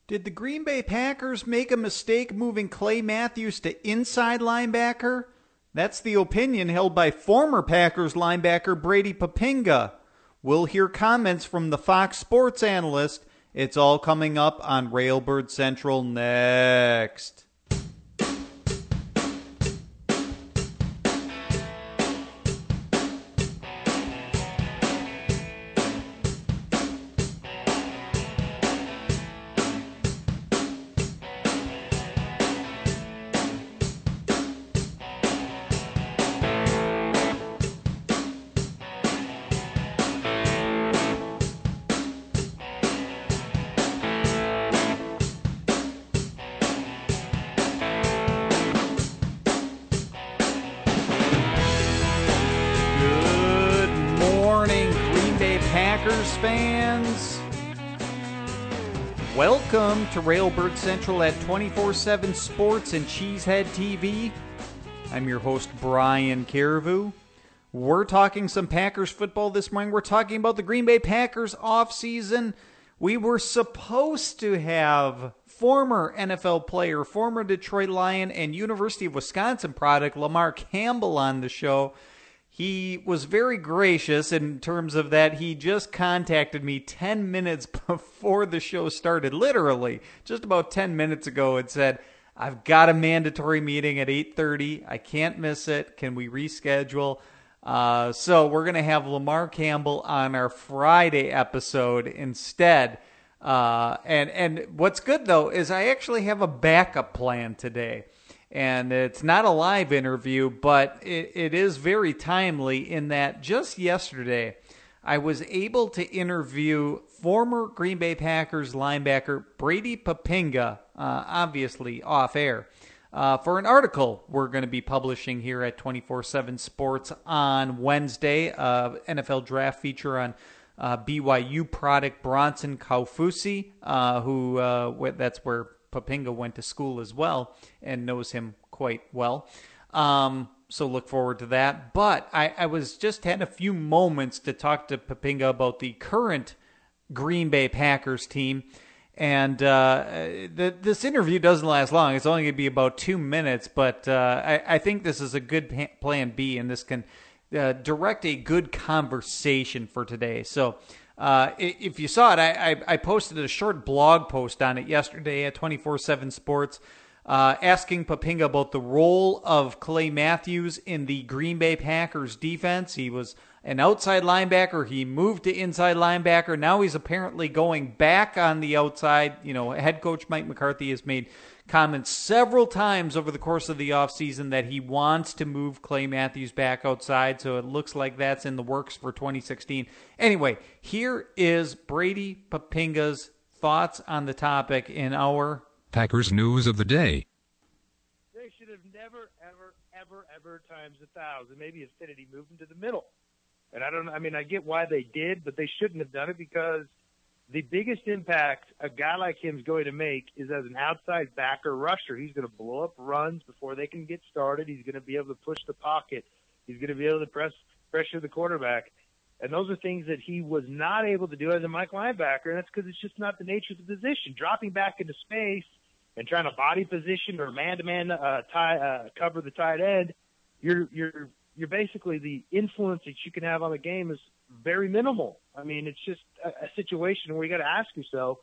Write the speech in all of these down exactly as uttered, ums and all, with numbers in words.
Did the Green Bay Packers make a mistake moving Clay Matthews to inside linebacker? That's the opinion held by former Packers linebacker Brady Papinga. We'll hear comments from the Fox Sports analyst. It's all coming up on Railbird Central next. Fans, welcome to Railbird Central at twenty-four seven Sports and Cheesehead T V. I'm your host, Brian Carriveau. We're talking some Packers football this morning. We're talking about the Green Bay Packers offseason. We were supposed to have former N F L player, former Detroit Lion, and University of Wisconsin product Lamar Campbell on the show. He was very gracious in terms of that he just contacted me ten minutes before the show started, literally, just about ten minutes ago, and said, I've got a mandatory meeting at eight thirty. I can't miss it. Can we reschedule? Uh, so we're going to have Lamar Campbell on our Friday episode instead. Uh, and, and what's good, though, is I actually have a backup plan today. And it's not a live interview, but it, it is very timely in that just yesterday I was able to interview former Green Bay Packers linebacker Brady Papinga, uh, obviously off air, uh, for an article we're going to be publishing here at twenty-four seven Sports on Wednesday, uh, N F L draft feature on uh, B Y U product Bronson Kaufusi, uh, who uh, that's where Papinga went to school as well and knows him quite well. Um, so look forward to that. But I, I was just had a few moments to talk to Papinga about the current Green Bay Packers team. And uh, the, this interview doesn't last long. It's only going to be about two minutes. But uh, I, I think this is a good pa- plan B, and this can uh, direct a good conversation for today. So Uh, if you saw it, I, I, I posted a short blog post on it yesterday at twenty-four seven Sports, uh, asking Papinga about the role of Clay Matthews in the Green Bay Packers defense. He was an outside linebacker. He moved to inside linebacker. Now he's apparently going back on the outside. You know, head coach Mike McCarthy has made comments several times over the course of the offseason that he wants to move Clay Matthews back outside, so it looks like that's in the works for twenty sixteen. Anyway, here is Brady Papinga's thoughts on the topic in our Packers News of the Day. They should have never, ever, ever, ever times a thousand, maybe infinity, moved him to the middle. And I don't I mean, I get why they did, but they shouldn't have done it because the biggest impact a guy like him is going to make is as an outside backer rusher. He's going to blow up runs before they can get started. He's going to be able to push the pocket. He's going to be able to press pressure the quarterback. And those are things that he was not able to do as a Mike linebacker, and that's because it's just not the nature of the position. Dropping back into space and trying to body position or man-to-man uh, tie, uh, cover the tight end, you're you're you're basically the influence that you can have on the game is very minimal. I mean, it's just a, a situation where you got to ask yourself,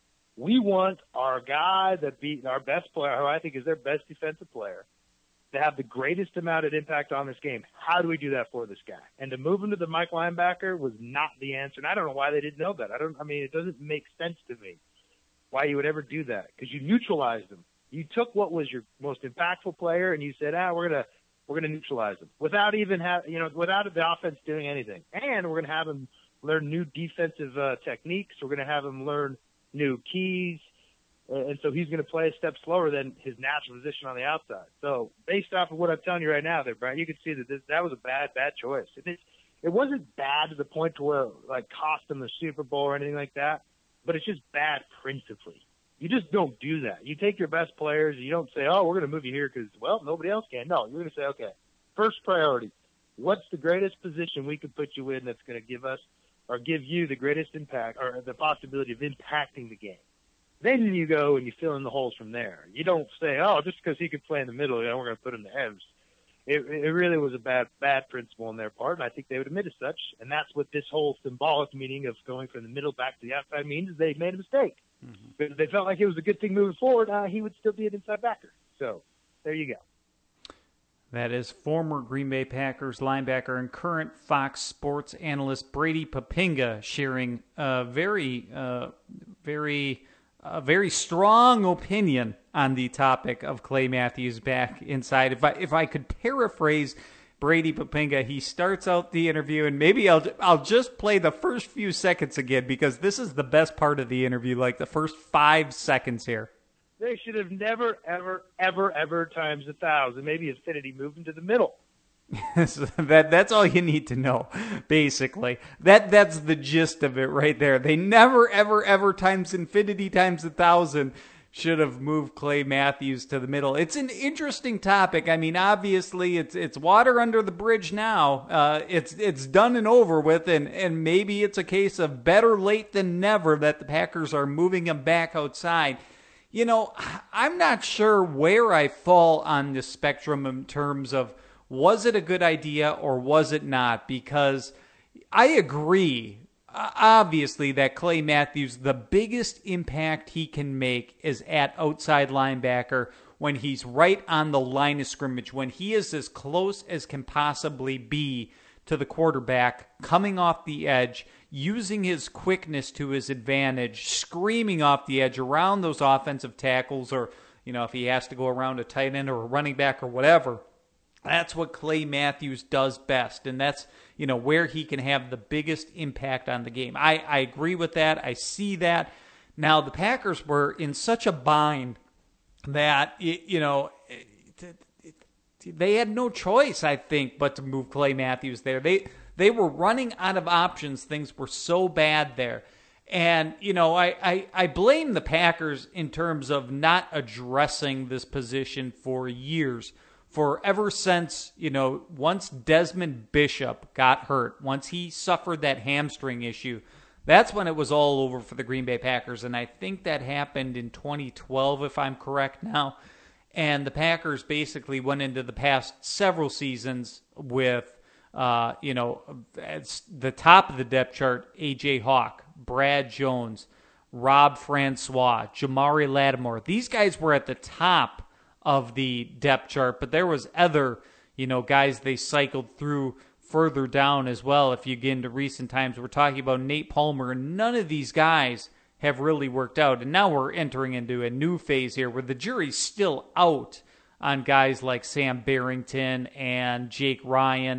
we want our guy that beat our best player, who I think is their best defensive player, to have the greatest amount of impact on this game. How do we do that for this guy? And to move him to the Mike linebacker was not the answer. And I don't know why they didn't know that. I don't, I mean, it doesn't make sense to me why you would ever do that, because you neutralized him. You took what was your most impactful player and you said, ah, we're going to, we're going to neutralize him without even have, you know, without the offense doing anything. And we're going to have him learn new defensive uh, techniques. We're going to have him learn new keys. Uh, and so he's going to play a step slower than his natural position on the outside. So based off of what I'm telling you right now there, Brian, you can see that this, that was a bad, bad choice. It, it, it wasn't bad to the point to where it, like, cost him the Super Bowl or anything like that, but it's just bad principally. You just don't do that. You take your best players and you don't say, oh, we're going to move you here because, well, nobody else can. No, you're going to say, okay, first priority, what's the greatest position we could put you in that's going to give us or give you the greatest impact or the possibility of impacting the game? Then you go and you fill in the holes from there. You don't say, oh, just because he could play in the middle, you know, we're going to put him in the ends. It, it really was a bad, bad principle on their part, and I think they would admit as such. And that's what this whole symbolic meaning of going from the middle back to the outside means, is they made a mistake. Mm-hmm. But they felt like it was a good thing moving forward. Uh, he would still be an inside backer. So there you go. That is former Green Bay Packers linebacker and current Fox Sports analyst Brady Papinga sharing a very, uh, very, a very strong opinion on the topic of Clay Matthews back inside. If I if I could paraphrase Brady Papinga, he starts out the interview, and maybe I'll I'll just play the first few seconds again, because this is the best part of the interview, like the first five seconds here. They should have never, ever, ever, ever times a thousand. Maybe Infinity moved into the middle. So that that's all you need to know, basically. That that's the gist of it right there. They never, ever, ever times infinity times a thousand should have moved Clay Matthews to the middle. It's an interesting topic. I mean, obviously, it's it's water under the bridge now. Uh, it's it's done and over with, and, and maybe it's a case of better late than never that the Packers are moving him back outside. You know, I'm not sure where I fall on the spectrum in terms of, was it a good idea or was it not? Because I agree, obviously, that Clay Matthews, the biggest impact he can make is at outside linebacker when he's right on the line of scrimmage, when he is as close as can possibly be to the quarterback, coming off the edge, using his quickness to his advantage, screaming off the edge around those offensive tackles, or, you know, if he has to go around a tight end or a running back or whatever. That's what Clay Matthews does best, and that's, you know, where he can have the biggest impact on the game. I, I agree with that. I see that. Now, the Packers were in such a bind that, you know, they had no choice, I think, but to move Clay Matthews there. They they were running out of options. Things were so bad there. And, you know, I, I, I blame the Packers in terms of not addressing this position for years. For ever since, you know, once Desmond Bishop got hurt, once he suffered that hamstring issue, that's when it was all over for the Green Bay Packers. And I think that happened in twenty twelve, if I'm correct now. And the Packers basically went into the past several seasons with, uh, you know, at the top of the depth chart, A J Hawk, Brad Jones, Rob Francois, Jamari Lattimore. These guys were at the top of the depth chart, but there was other, you know, guys they cycled through further down as well. If you get into recent times, we're talking about Nate Palmer, and none of these guys have really worked out. And now we're entering into a new phase here where the jury's still out on guys like Sam Barrington and Jake Ryan,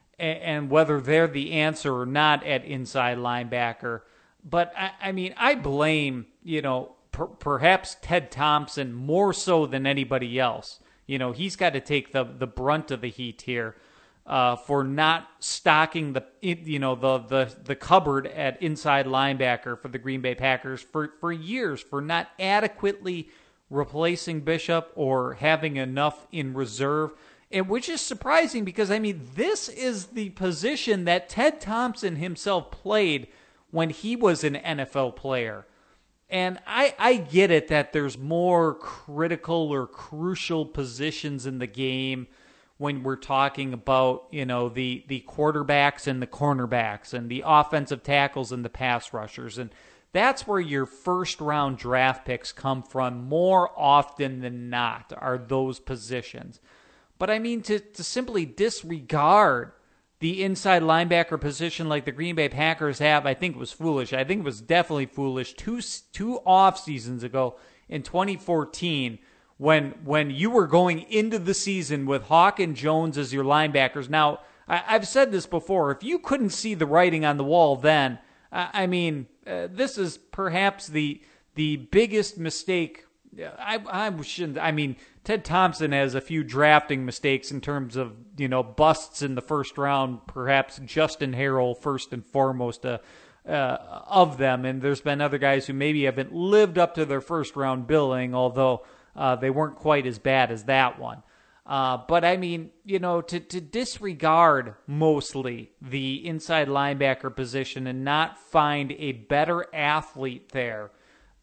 and whether they're the answer or not at inside linebacker. But I, I mean, I blame, you know, Per, perhaps Ted Thompson more so than anybody else. You know, he's got to take the, the brunt of the heat here uh, for not stocking the you know the, the the cupboard at inside linebacker for the Green Bay Packers for, for years, for not adequately replacing Bishop or having enough in reserve. And which is surprising because, I mean, this is the position that Ted Thompson himself played when he was an N F L player. And I, I get it that there's more critical or crucial positions in the game when we're talking about, you know, the, the quarterbacks and the cornerbacks and the offensive tackles and the pass rushers. And that's where your first round draft picks come from more often than not, are those positions. But I mean, to, to simply disregard the inside linebacker position like the Green Bay Packers have, I think was foolish. I think it was definitely foolish two two off seasons ago in twenty fourteen when when you were going into the season with Hawk and Jones as your linebackers. Now, I, I've said this before. If you couldn't see the writing on the wall then, I, I mean, uh, this is perhaps the the biggest mistake. I, I shouldn't. I mean, Ted Thompson has a few drafting mistakes in terms of, you know, busts in the first round. Perhaps Justin Harrell first and foremost uh, uh, of them, and there's been other guys who maybe haven't lived up to their first round billing, although uh, they weren't quite as bad as that one. Uh, but I mean, you know, to to disregard mostly the inside linebacker position and not find a better athlete there.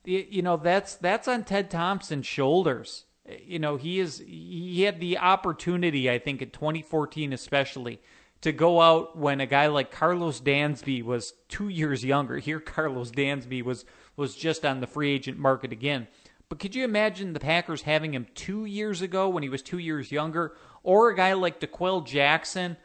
you know, that's that's on Ted Thompson's shoulders. You know, he is he had the opportunity, I think, in twenty fourteen especially, to go out when a guy like Carlos Dansby was two years younger. Here, Carlos Dansby was was just on the free agent market again. But could you imagine the Packers having him two years ago when he was two years younger? Or a guy like DeQuell Jackson,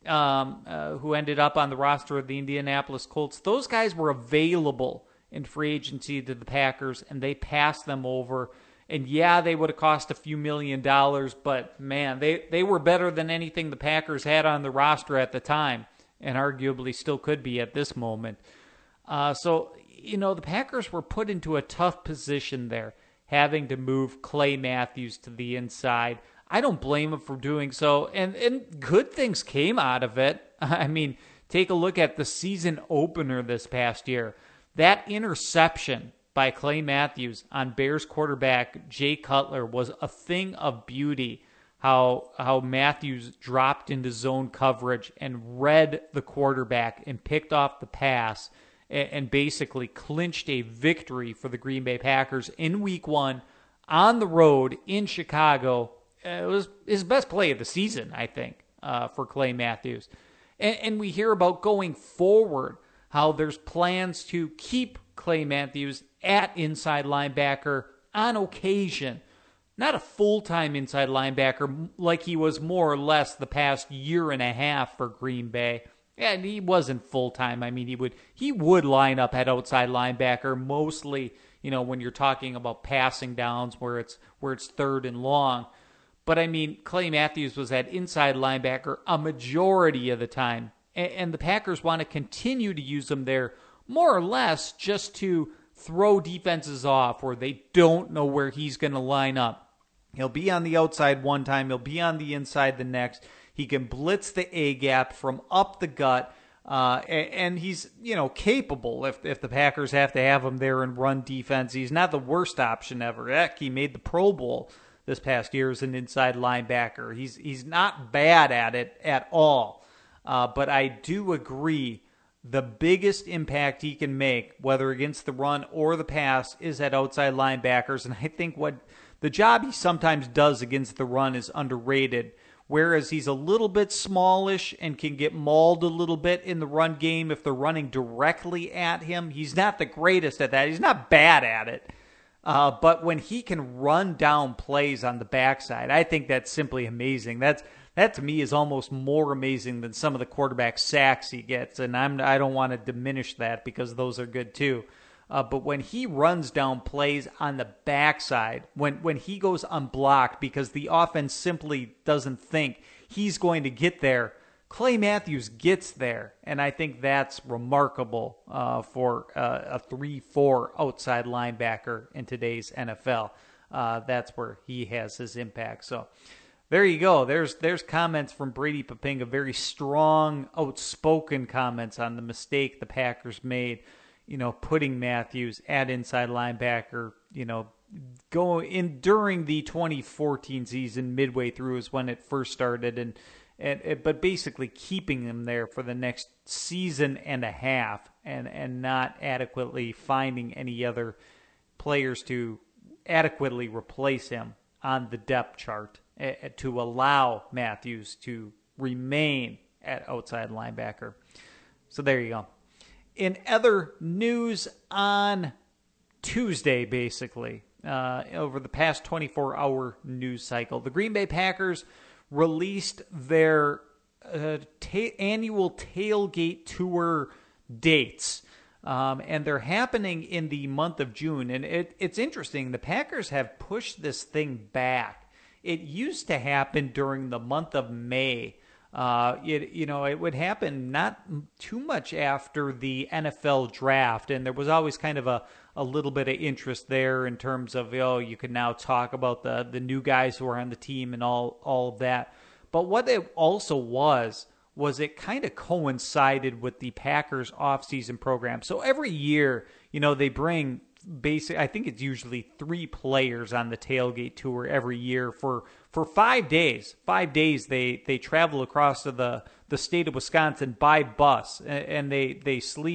um, uh, who ended up on the roster of the Indianapolis Colts. Those guys were available in free agency to the Packers, and they passed them over. And yeah, they would have cost a few million dollars, but man, they, they were better than anything the Packers had on the roster at the time, and arguably still could be at this moment. Uh, so, you know, the Packers were put into a tough position there, having to move Clay Matthews to the inside. I don't blame him for doing so, and, and good things came out of it. I mean, take a look at the season opener this past year. That interception by Clay Matthews on Bears quarterback Jay Cutler was a thing of beauty. How how Matthews dropped into zone coverage and read the quarterback and picked off the pass and, and basically clinched a victory for the Green Bay Packers in week one on the road in Chicago. It was his best play of the season, I think, uh, for Clay Matthews. And, and we hear about going forward, how there's plans to keep Clay Matthews at inside linebacker on occasion. Not a full-time inside linebacker like he was more or less the past year and a half for Green Bay. And he wasn't full-time. I mean, he would he would line up at outside linebacker mostly, you know, when you're talking about passing downs where it's where it's third and long. But I mean, Clay Matthews was at inside linebacker a majority of the time. And, and the Packers want to continue to use him there more or less just to throw defenses off where they don't know where he's going to line up. He'll be on the outside one time. He'll be on the inside the next. He can blitz the A-gap from up the gut. Uh, and he's, you know, capable if if the Packers have to have him there and run defense. He's not the worst option ever. Heck, he made the Pro Bowl this past year as an inside linebacker. He's, he's not bad at it at all. Uh, but I do agree the biggest impact he can make, whether against the run or the pass, is at outside linebackers. And I think what the job he sometimes does against the run is underrated, whereas he's a little bit smallish and can get mauled a little bit in the run game if they're running directly at him. He's not the greatest at that. He's not bad at it. Uh, but when he can run down plays on the backside, I think that's simply amazing. That's That, to me, is almost more amazing than some of the quarterback sacks he gets. And I'm, I don't want to diminish that because those are good too. Uh, but when he runs down plays on the backside, when, when he goes unblocked because the offense simply doesn't think he's going to get there, Clay Matthews gets there. And I think that's remarkable uh, for uh, a three four outside linebacker in today's N F L. Uh, that's where he has his impact. So there you go. There's there's comments from Brady Papinga, very strong, outspoken comments on the mistake the Packers made, you know, putting Matthews at inside linebacker, you know, go in during the twenty fourteen season, midway through is when it first started, and, and but basically keeping him there for the next season and a half, and, and not adequately finding any other players to adequately replace him on the depth chart to allow Matthews to remain at outside linebacker. So there you go. In other news on Tuesday, basically, uh, over the past twenty-four hour news cycle, the Green Bay Packers released their uh, ta- annual tailgate tour dates. Um, and they're happening in the month of June. And it, it's interesting. The Packers have pushed this thing back. It used to happen during the month of May. Uh, it you know it would happen not too much after the N F L draft, and there was always kind of a, a little bit of interest there in terms of, oh, you can now talk about the the new guys who are on the team and all all of that. But what it also was was it kind of coincided with the Packers offseason program. So every year, you know, they bring basic, I think it's usually three players on the tailgate tour every year for, for five days. Five days they, they travel across to the, the state of Wisconsin by bus, and they, they sleep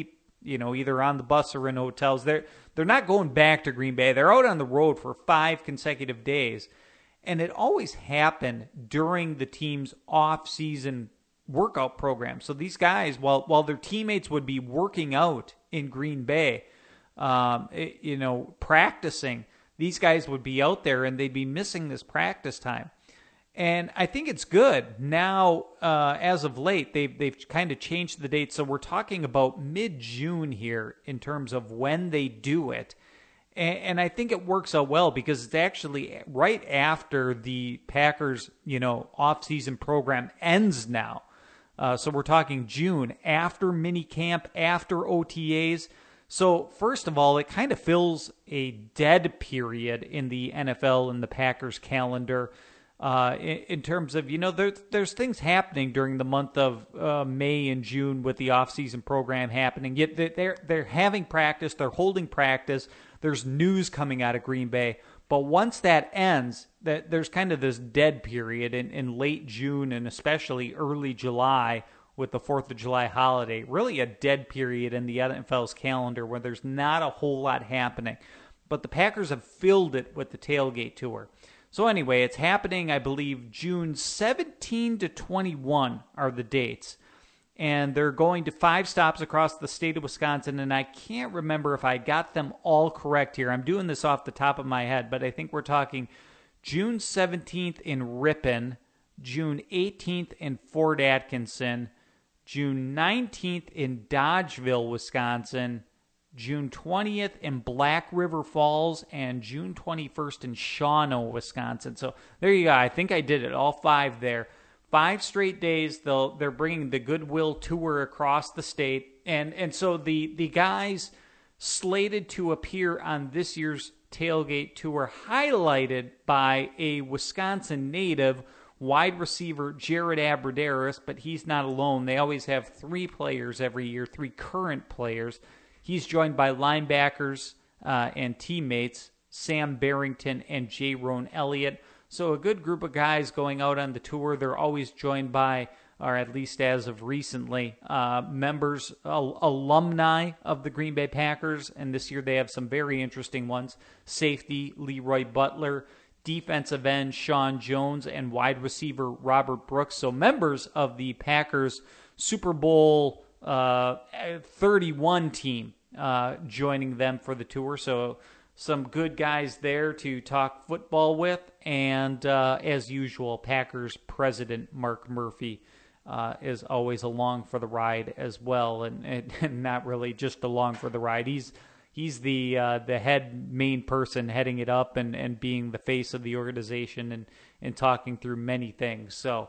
you know, either on the bus or in hotels. They're, they're not going back to Green Bay. They're out on the road for five consecutive days. And it always happened during the team's off-season workout program. So these guys, while while their teammates would be working out in Green Bay, um, it, you know, practicing, these guys would be out there and they'd be missing this practice time. And I think it's good now. Uh, as of late, they've they've kind of changed the date, so we're talking about mid-June here in terms of when they do it. And, and I think it works out well because it's actually right after the Packers, you know, off-season program ends now. Uh, so we're talking June, after minicamp, after O T As. So first of all, it kind of fills a dead period in the N F L and the Packers calendar. Uh, in, in terms of, you know, there, there's things happening during the month of uh, May and June with the off-season program happening. Yet they're they're having practice, they're holding practice. There's news coming out of Green Bay, but once that ends, that there's kind of this dead period in, in late June and especially early July with the fourth of July holiday. Really a dead period in the N F L's calendar where there's not a whole lot happening. But the Packers have filled it with the tailgate tour. So anyway, it's happening, I believe, June seventeenth to twenty-first are the dates. And they're going to five stops across the state of Wisconsin, and I can't remember if I got them all correct here. I'm doing this off the top of my head, but I think we're talking June seventeenth in Ripon, June eighteenth in Fort Atkinson, June nineteenth in Dodgeville, Wisconsin, June twentieth in Black River Falls, and June twenty-first in Shawano, Wisconsin. So there you go. I think I did it, all five there. Five straight days. They'll they're bringing the Goodwill Tour across the state, and and so the the guys slated to appear on this year's tailgate tour, highlighted by a Wisconsin native, wide receiver Jared Abbrederis, but he's not alone. They always have three players every year, three current players. He's joined by linebackers uh, and teammates Sam Barrington and Jaron Elliott. So a good group of guys going out on the tour. They're always joined by, or at least as of recently, uh, members, al- alumni of the Green Bay Packers. And this year they have some very interesting ones. Safety Leroy Butler, defensive end Sean Jones, and wide receiver Robert Brooks. So members of the Packers Super Bowl uh, thirty-one team uh, joining them for the tour. So some good guys there to talk football with. And uh, as usual, Packers president Mark Murphy uh, is always along for the ride as well. And, and, and not really just along for the ride. He's he's the uh, the head main person heading it up and, and being the face of the organization and, and talking through many things. So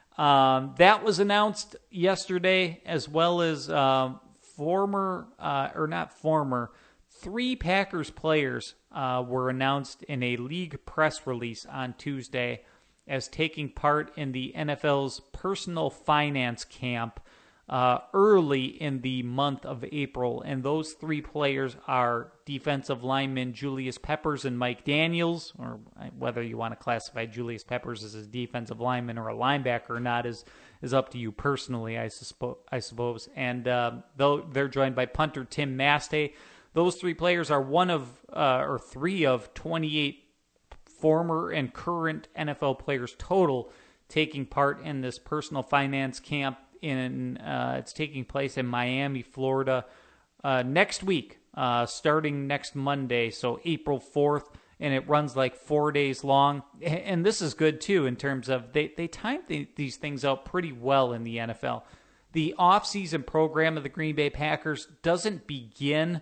um, that was announced yesterday, as well as uh, former, uh, or not former, Three Packers players uh, were announced in a league press release on Tuesday as taking part in the N F L's personal finance camp uh, early in the month of April. And those three players are defensive linemen Julius Peppers and Mike Daniels, or whether you want to classify Julius Peppers as a defensive lineman or a linebacker or not is is up to you personally, I, suspo- I suppose. And uh, though they're joined by punter Tim Mastay. Those three players are one of, uh, or three of twenty-eight former and current N F L players total taking part in this personal finance camp. In uh, it's taking place in Miami, Florida, uh, next week, uh, starting next Monday, so April fourth, and it runs like four days long. And this is good too in terms of they they time th- these things out pretty well in the N F L. The off-season program of the Green Bay Packers doesn't begin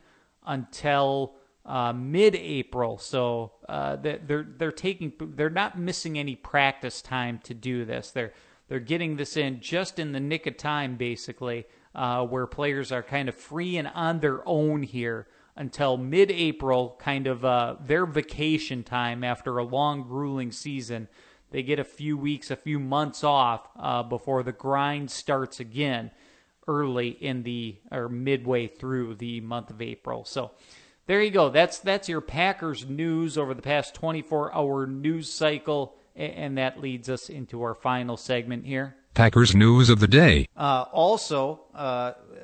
until uh, mid-April, so uh, they're they're taking they're not missing any practice time to do this. They're they're getting this in just in the nick of time, basically, uh, where players are kind of free and on their own here until mid-April, kind of uh, their vacation time after a long, grueling season. They get a few weeks, a few months off uh, before the grind starts again early in the, or midway through the month of April. So there you go. That's that's your Packers news over the past twenty-four hour news cycle. And that leads us into our final segment here. Packers news of the day. Uh, also, uh,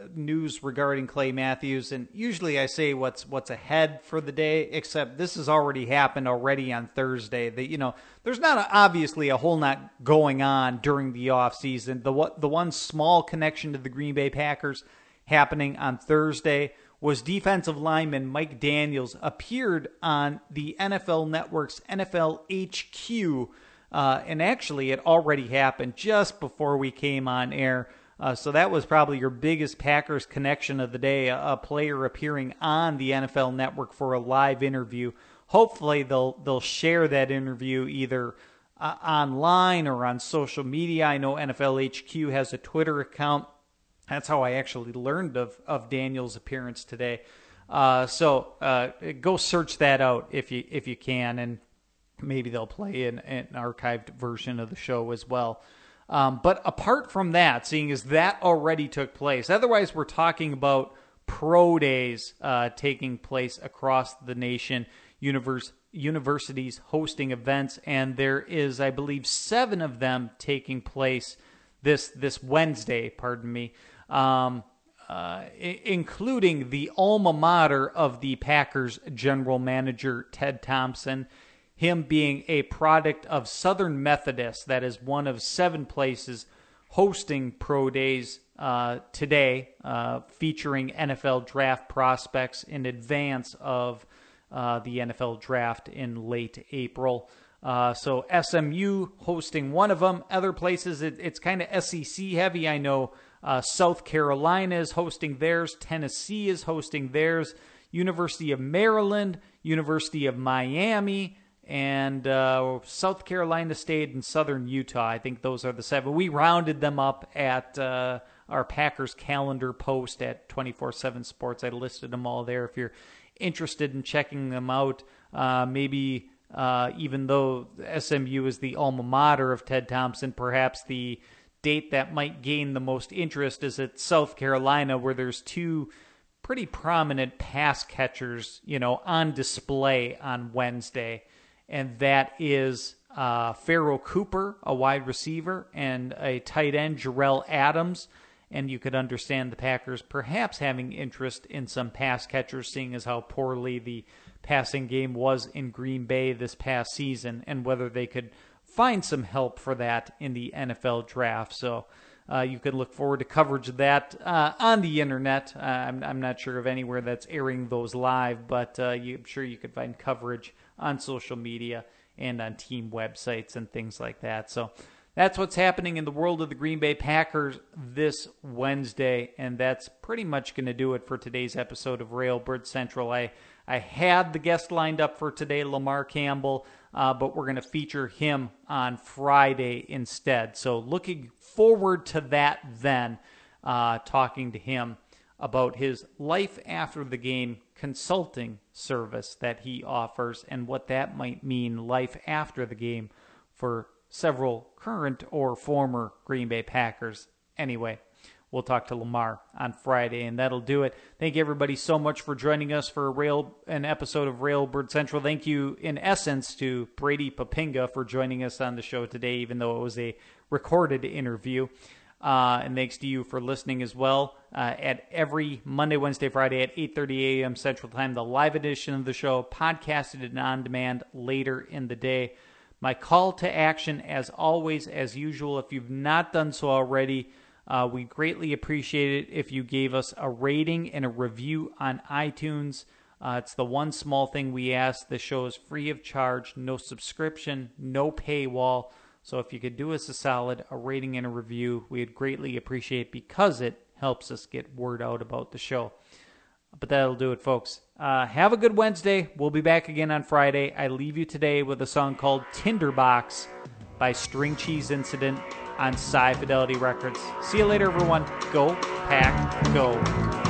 news regarding Clay Matthews, and usually I say what's what's ahead for the day, except this has already happened already on Thursday. That you know, there's not a, obviously a whole lot going on during the offseason. The the one small connection to the Green Bay Packers happening on Thursday was defensive lineman Mike Daniels appeared on the N F L Network's N F L H Q, uh, and actually it already happened just before we came on air. Uh, so that was probably your biggest Packers connection of the day, a, a player appearing on the N F L Network for a live interview. Hopefully they'll they'll share that interview either uh, online or on social media. I know N F L H Q has a Twitter account. That's how I actually learned of, of Daniel's appearance today. Uh, so uh, go search that out if you if you can, and maybe they'll play an, an archived version of the show as well. Um, but apart from that, seeing as that already took place, otherwise we're talking about pro days uh, taking place across the nation, univers- universities hosting events, and there is, I believe, seven of them taking place this this Wednesday, pardon me. Um, uh, I- including the alma mater of the Packers general manager, Ted Thompson, him being a product of Southern Methodist. That is one of seven places hosting pro days uh, today, uh, featuring N F L draft prospects in advance of uh, the N F L draft in late April. Uh, so S M U hosting one of them. Other places, it, it's kind of S E C heavy. I know uh, South Carolina is hosting theirs. Tennessee is hosting theirs. University of Maryland, University of Miami, and uh, South Carolina State and Southern Utah. I think those are the seven. We rounded them up at uh, our Packers calendar post at twenty-four seven Sports. I listed them all there if you're interested in checking them out. Uh, maybe... Uh, even though S M U is the alma mater of Ted Thompson, perhaps the date that might gain the most interest is at South Carolina, where there's two pretty prominent pass catchers, you know, on display on Wednesday. And that is uh, Pharaoh Cooper, a wide receiver, and a tight end, Jarrell Adams. And you could understand the Packers perhaps having interest in some pass catchers, seeing as how poorly the passing game was in Green Bay this past season, and whether they could find some help for that in the N F L draft. So uh, you could look forward to coverage of that uh, on the internet. Uh, I'm, I'm not sure of anywhere that's airing those live, but uh, you, I'm sure you could find coverage on social media and on team websites and things like that. So that's what's happening in the world of the Green Bay Packers this Wednesday, and that's pretty much going to do it for today's episode of Railbird Central. I, I had the guest lined up for today, Lamar Campbell, uh, but we're going to feature him on Friday instead. So looking forward to that then, uh, talking to him about his life after the game consulting service that he offers and what that might mean, life after the game, for several current or former Green Bay Packers. Anyway, we'll talk to Lamar on Friday, and that'll do it. Thank you, everybody, so much for joining us for a rail an episode of Railbird Central. Thank you, in essence, to Brady Papinga for joining us on the show today, even though it was a recorded interview. Uh, and thanks to you for listening as well. Uh, at every Monday, Wednesday, Friday at eight thirty a.m. Central Time, the live edition of the show, podcasted and on demand later in the day. My call to action, as always, as usual, if you've not done so already, uh, we greatly appreciate it if you gave us a rating and a review on iTunes. Uh, it's the one small thing we ask. The show is free of charge, no subscription, no paywall. So if you could do us a solid, a rating and a review, we'd greatly appreciate it because it helps us get word out about the show. But that'll do it, folks. Uh, have a good Wednesday. We'll be back again on Friday. I leave you today with a song called Tinderbox by String Cheese Incident on Sci Fidelity Records. See you later, everyone. Go, Pack, go.